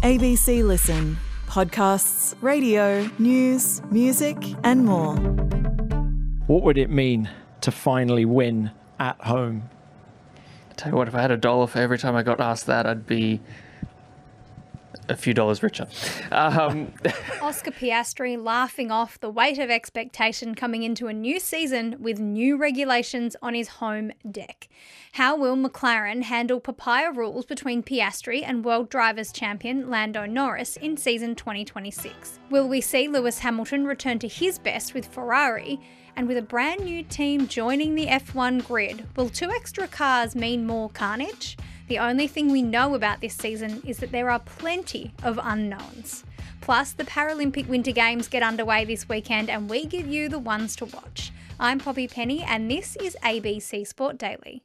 ABC Listen. Podcasts, radio, news, music and more. What would it mean to finally win at home? I tell you what, if I had $1 for every time I got asked that, I'd be a few dollars richer. Oscar Piastri laughing off the weight of expectation coming into a new season with new regulations on his home deck. How will McLaren handle papaya rules between Piastri and World Drivers' Champion Lando Norris in season 2026? Will we see Lewis Hamilton return to his best with Ferrari? And with a brand new team joining the F1 grid, will 2 extra cars mean more carnage? The only thing we know about this season is that there are plenty of unknowns. Plus, the Paralympic Winter Games get underway this weekend and we give you the ones to watch. I'm Poppy Penny and this is ABC Sport Daily.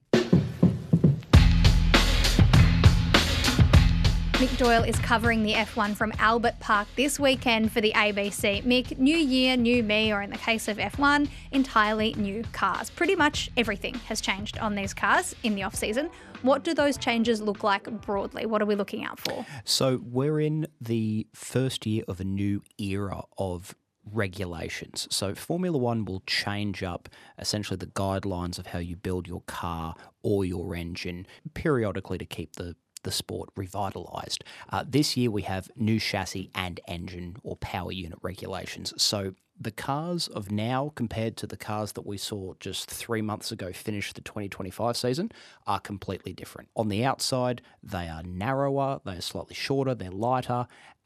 Mick Doyle is covering the F1 from Albert Park this weekend for the ABC. Mick, new year, new me, or in the case of F1, entirely new cars. Pretty much everything has changed on these cars in the off-season. What do those changes look like broadly? What are we looking out for? So we're in the first year of a new era of regulations. So Formula One will change up essentially the guidelines of how you build your car or your engine periodically to keep the sport revitalised. This year we have new chassis and engine or power unit regulations. So the cars of now compared to the cars that we saw just 3 months ago finish the 2025 season are completely different. On the outside, they are narrower, they are slightly shorter, they're lighter,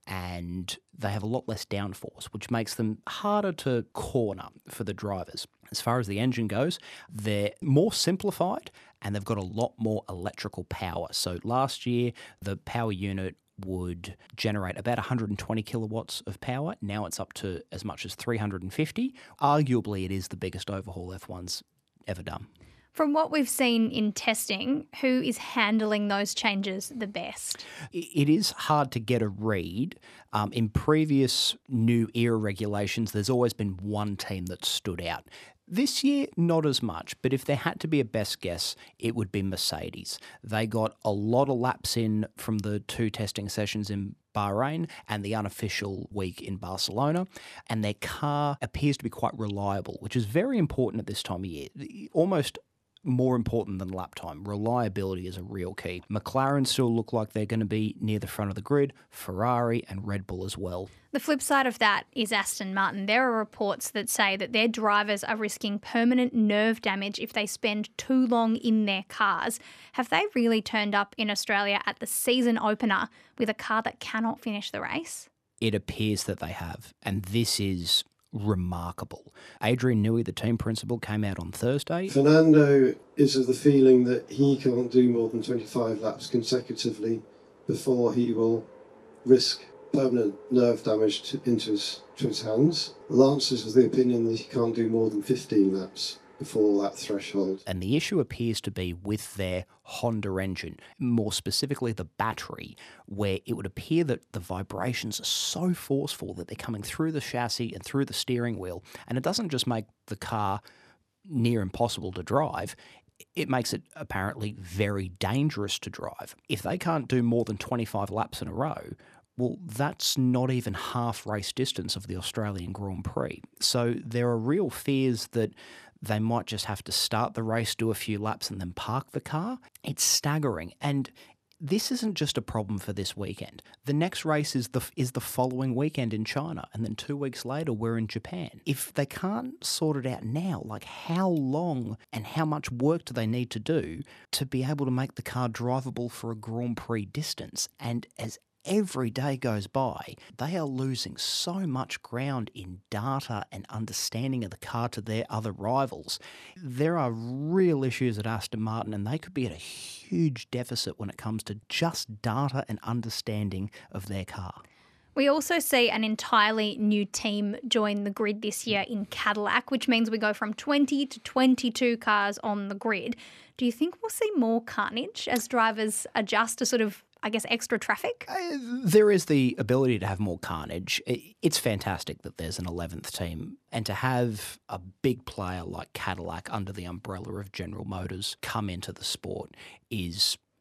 and they have a lot less downforce, which makes them harder to corner for the drivers. As far as the engine goes, they're more simplified and they've got a lot more electrical power. So last year, the power unit would generate about 120 kilowatts of power. Now it's up to as much as 350. Arguably, it is the biggest overhaul F1's ever done. From what we've seen in testing, who is handling those changes the best? It is hard to get a read. In previous new era regulations, there's always been one team that stood out. This year, not as much, but if there had to be a best guess, it would be Mercedes. They got a lot of laps in from the 2 testing sessions in Bahrain and the unofficial week in Barcelona, and their car appears to be quite reliable, which is very important at this time of year. Almost more important than lap time. Reliability is a real key. McLaren still look like they're going to be near the front of the grid, Ferrari and Red Bull as well. The flip side of that is Aston Martin. There are reports that say that their drivers are risking permanent nerve damage if they spend too long in their cars. Have they really turned up in Australia at the season opener with a car that cannot finish the race? It appears that they have, and this is remarkable. Adrian Newey, the team principal, came out on Thursday. Fernando is of the feeling that he can't do more than 25 laps consecutively before he will risk permanent nerve damage into his hands. Lance is of the opinion that he can't do more than 15 laps before that threshold. And the issue appears to be with their Honda engine, more specifically the battery, where it would appear that the vibrations are so forceful that they're coming through the chassis and through the steering wheel, and it doesn't just make the car near impossible to drive, it makes it apparently very dangerous to drive. If they can't do more than 25 laps in a row, well, that's not even half race distance of the Australian Grand Prix. So there are real fears that they might just have to start the race, do a few laps and then park the car. It's staggering. And this isn't just a problem for this weekend. The next race is the following weekend in China, and then 2 weeks later we're in Japan. If they can't sort it out now, like how long and how much work do they need to do to be able to make the car drivable for a Grand Prix distance? And as every day goes by, they are losing so much ground in data and understanding of the car to their other rivals. There are real issues at Aston Martin, and they could be at a huge deficit when it comes to just data and understanding of their car. We also see an entirely new team join the grid this year in Cadillac, which means we go from 20 to 22 cars on the grid. Do you think we'll see more carnage as drivers adjust to sort of, I guess, extra traffic? There is the ability to have more carnage. It's fantastic that there's an 11th team, and to have a big player like Cadillac under the umbrella of General Motors come into the sport is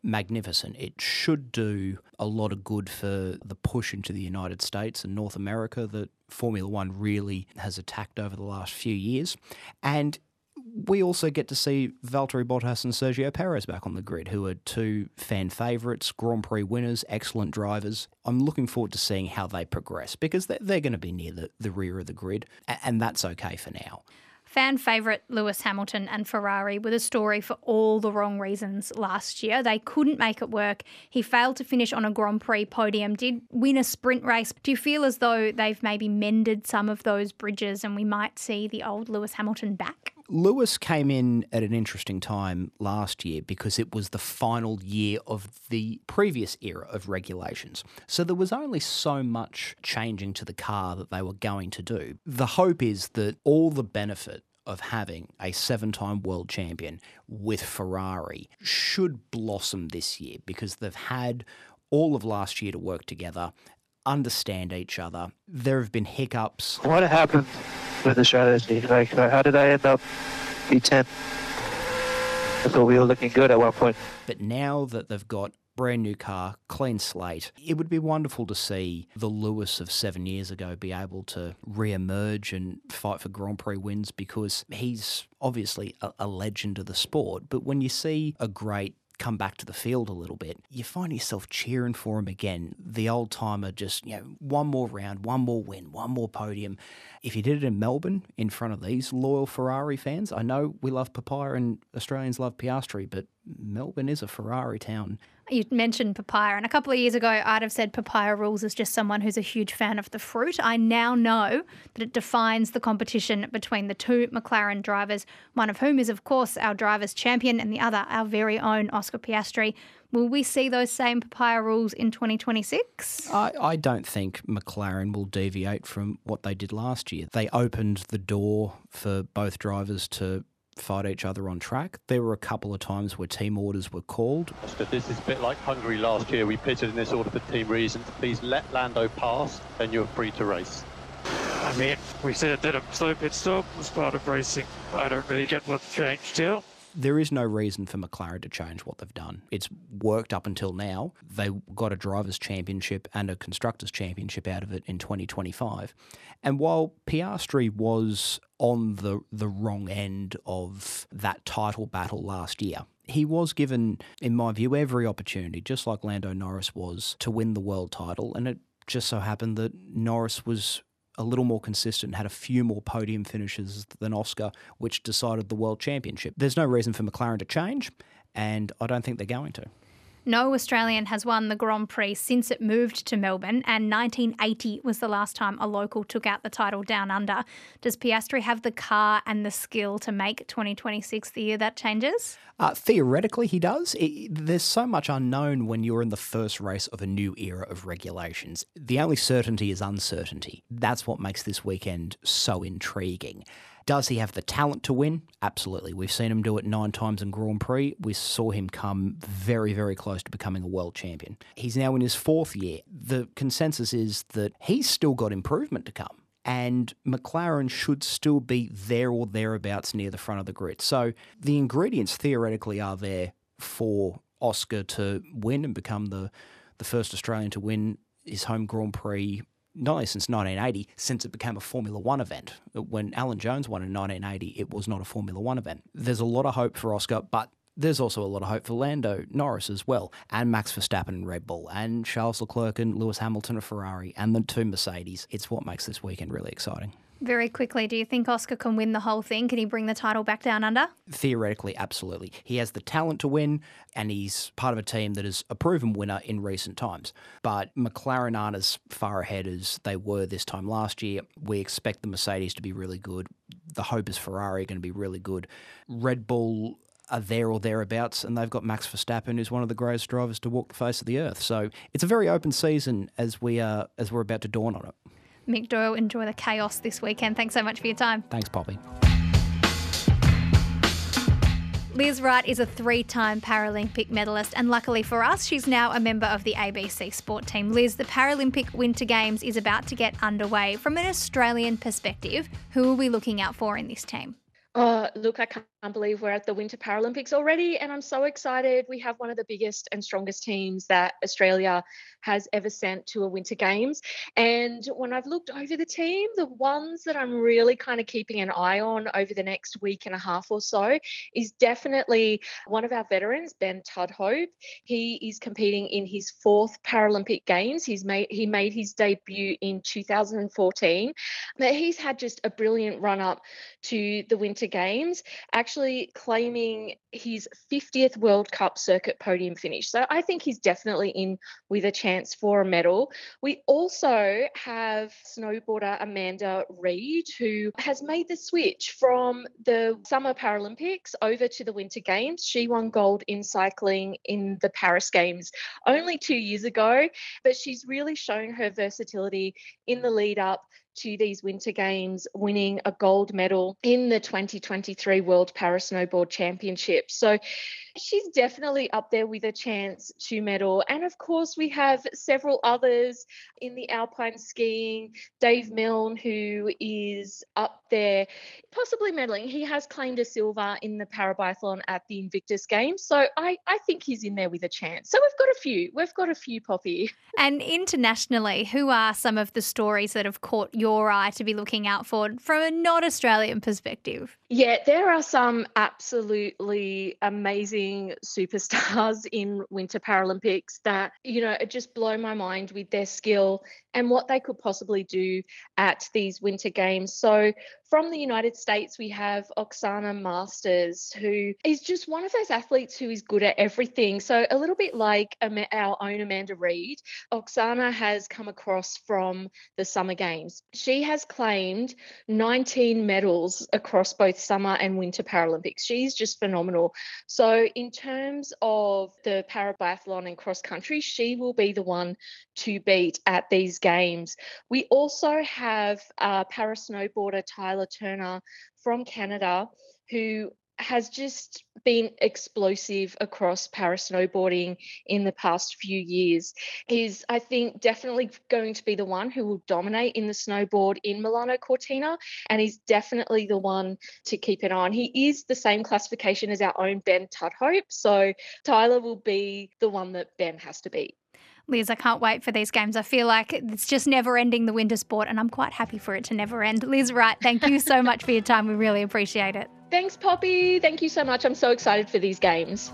magnificent. It should do a lot of good for the push into the United States and North America that Formula One really has attacked over the last few years. And we also get to see Valtteri Bottas and Sergio Perez back on the grid, who are two fan favourites, Grand Prix winners, excellent drivers. I'm looking forward to seeing how they progress because they're going to be near the rear of the grid, and that's okay for now. Fan favourite Lewis Hamilton and Ferrari were the story for all the wrong reasons last year. They couldn't make it work. He failed to finish on a Grand Prix podium, did win a sprint race. Do you feel as though they've maybe mended some of those bridges and we might see the old Lewis Hamilton back? Lewis came in at an interesting time last year because it was the final year of the previous era of regulations. So there was only so much changing to the car that they were going to do. The hope is that all the benefit of having a 7-time world champion with Ferrari should blossom this year because they've had all of last year to work together, understand each other. There have been hiccups. What happened with the strategy? Like, how did I end up P10? I thought we were looking good at one point. But now that they've got brand new car, clean slate, it would be wonderful to see the Lewis of 7 years ago be able to re-emerge and fight for Grand Prix wins because he's obviously a legend of the sport. But when you see a great come back to the field a little bit, you find yourself cheering for him again. The old timer just, one more round, one more win, one more podium. If you did it in Melbourne in front of these loyal Ferrari fans, I know we love Papaya and Australians love Piastri, but Melbourne is a Ferrari town. You mentioned papaya, and a couple of years ago I'd have said papaya rules as just someone who's a huge fan of the fruit. I now know that it defines the competition between the two McLaren drivers, one of whom is, of course, our driver's champion and the other our very own Oscar Piastri. Will we see those same papaya rules in 2026? I don't think McLaren will deviate from what they did last year. They opened the door for both drivers to fight each other on track. There were a couple of times where team orders were called. This is a bit like Hungary last year. We pitted in this order for team reasons. Please let Lando pass, then you're free to race. I mean, we said that a slow pit stop was part of racing. I don't really get what's changed here. There is no reason for McLaren to change what they've done. It's worked up until now. They got a Drivers' Championship and a Constructors' Championship out of it in 2025. And while Piastri was on the wrong end of that title battle last year, he was given, in my view, every opportunity, just like Lando Norris was, to win the world title. And it just so happened that Norris was a little more consistent, had a few more podium finishes than Oscar, which decided the world championship. There's no reason for McLaren to change, and I don't think they're going to. No Australian has won the Grand Prix since it moved to Melbourne, and 1980 was the last time a local took out the title down under. Does Piastri have the car and the skill to make 2026 the year that changes? Theoretically, he does. There's so much unknown when you're in the first race of a new era of regulations. The only certainty is uncertainty. That's what makes this weekend so intriguing. Does he have the talent to win? Absolutely. We've seen him do it 9 times in Grand Prix. We saw him come very, very close to becoming a world champion. He's now in his 4th year. The consensus is that he's still got improvement to come, and McLaren should still be there or thereabouts near the front of the grid. So the ingredients theoretically are there for Oscar to win and become the first Australian to win his home Grand Prix, not only since 1980, since it became a Formula One event. When Alan Jones won in 1980, it was not a Formula One event. There's a lot of hope for Oscar, but there's also a lot of hope for Lando Norris as well, and Max Verstappen and Red Bull, and Charles Leclerc and Lewis Hamilton of Ferrari, and the 2 Mercedes. It's what makes this weekend really exciting. Very quickly, do you think Oscar can win the whole thing? Can he bring the title back down under? Theoretically, absolutely. He has the talent to win, and he's part of a team that is a proven winner in recent times. But McLaren aren't as far ahead as they were this time last year. We expect the Mercedes to be really good. The hope is Ferrari are going to be really good. Red Bull are there or thereabouts, and they've got Max Verstappen, who's one of the greatest drivers to walk the face of the earth. So it's a very open season as we're about to dawn on it. Mick Doyle, enjoy the chaos this weekend. Thanks so much for your time. Thanks, Poppy. Liz Wright is a 3-time Paralympic medalist, and luckily for us, she's now a member of the ABC Sport team. Liz, the Paralympic Winter Games is about to get underway. From an Australian perspective, who are we looking out for in this team? Look, I can't I believe we're at the Winter Paralympics already, and I'm so excited. We have one of the biggest and strongest teams that Australia has ever sent to a Winter Games. And when I've looked over the team, the ones that I'm really kind of keeping an eye on over the next week and a half or so is definitely one of our veterans, Ben Tudhope. He is competing in his 4th Paralympic Games. He made his debut in 2014. But he's had just a brilliant run up to the Winter Games, actually claiming his 50th World Cup circuit podium finish. So I think he's definitely in with a chance for a medal. We also have snowboarder Amanda Reid, who has made the switch from the Summer Paralympics over to the Winter Games. She won gold in cycling in the Paris Games only 2 years ago, but she's really shown her versatility in the lead up to these Winter Games, winning a gold medal in the 2023 World Parasnowboard Championships. So she's definitely up there with a chance to medal. And of course, we have several others in the alpine skiing. Dave Milne, who is up there possibly medaling. He has claimed a silver in the parabiathlon at the Invictus Games. So I think he's in there with a chance. So we've got a few, Poppy. And internationally, who are some of the stories that have caught your eye to be looking out for from a not Australian perspective? Yeah, there are some absolutely amazing superstars in Winter Paralympics that, just blow my mind with their skill and what they could possibly do at these Winter Games. So from the United States, we have Oksana Masters, who is just one of those athletes who is good at everything. So a little bit like our own Amanda Reid, Oksana has come across from the Summer Games. She has claimed 19 medals across both Summer and Winter Paralympics. She's just phenomenal. So in terms of the parabiathlon and cross country, she will be the one to beat at these games. We also have parasnowboarder Tyler Turner from Canada, who has just been explosive across parasnowboarding in the past few years. He's, I think, definitely going to be the one who will dominate in the snowboard in Milano Cortina, and he's definitely the one to keep an eye on. He is the same classification as our own Ben Tudhope, so Tyler will be the one that Ben has to beat. Liz, I can't wait for these games. I feel like it's just never ending, the winter sport, and I'm quite happy for it to never end. Liz Wright, thank you so much for your time. We really appreciate it. Thanks, Poppy. Thank you so much. I'm so excited for these games.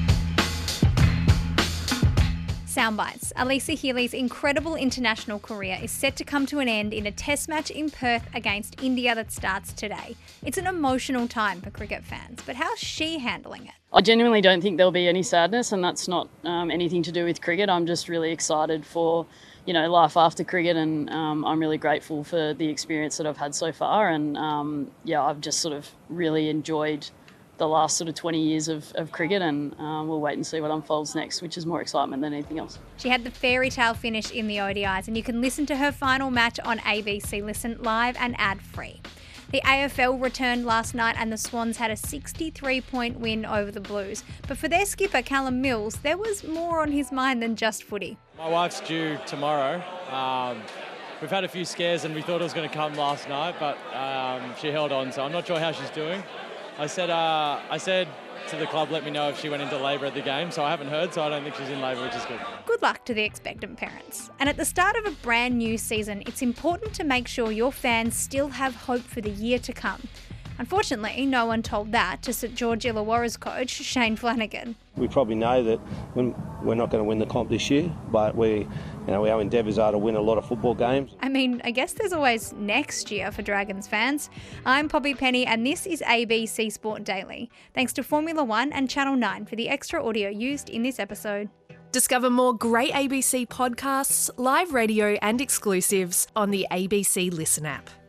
Soundbites. Alyssa Healy's incredible international career is set to come to an end in a test match in Perth against India that starts today. It's an emotional time for cricket fans, but how's she handling it? I genuinely don't think there'll be any sadness, and that's not anything to do with cricket. I'm just really excited for, life after cricket, and I'm really grateful for the experience that I've had so far. And I've just sort of really enjoyed the last sort of 20 years of cricket, and we'll wait and see what unfolds next, which is more excitement than anything else. She had the fairy tale finish in the ODIs, and you can listen to her final match on ABC Listen live and ad-free. The AFL returned last night and the Swans had a 63-point win over the Blues. But for their skipper, Callum Mills, there was more on his mind than just footy. My wife's due tomorrow. We've had a few scares and we thought it was going to come last night, but she held on, so I'm not sure how she's doing. I said to the club, let me know if she went into labour at the game, so I haven't heard, so I don't think she's in labour, which is good. Good luck to the expectant parents. And at the start of a brand new season, it's important to make sure your fans still have hope for the year to come. Unfortunately, no one told that to St George Illawarra's coach, Shane Flanagan. We probably know that we're not going to win the comp this year, but our endeavours are to win a lot of football games. I mean, I guess there's always next year for Dragons fans. I'm Poppy Penny and this is ABC Sport Daily. Thanks to Formula One and Channel 9 for the extra audio used in this episode. Discover more great ABC podcasts, live radio and exclusives on the ABC Listen app.